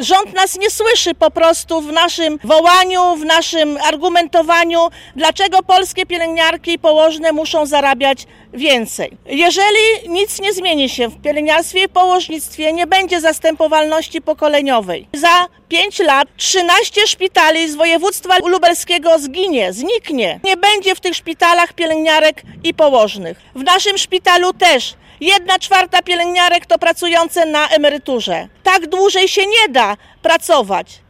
Rząd nas nie słyszy po prostu w naszym wołaniu, w naszym argumentowaniu, dlaczego polskie pielęgniarki i położne muszą zarabiać więcej. Jeżeli nic nie zmieni się w pielęgniarstwie i położnictwie, nie będzie zastępowalności pokoleniowej. Za 5 lat 13 szpitali z województwa lubelskiego zniknie. Nie będzie w tych szpitalach pielęgniarek i położnych. W naszym szpitalu też 1/4 pielęgniarek to pracujące na emeryturze. Tak dłużej się nie da pracować.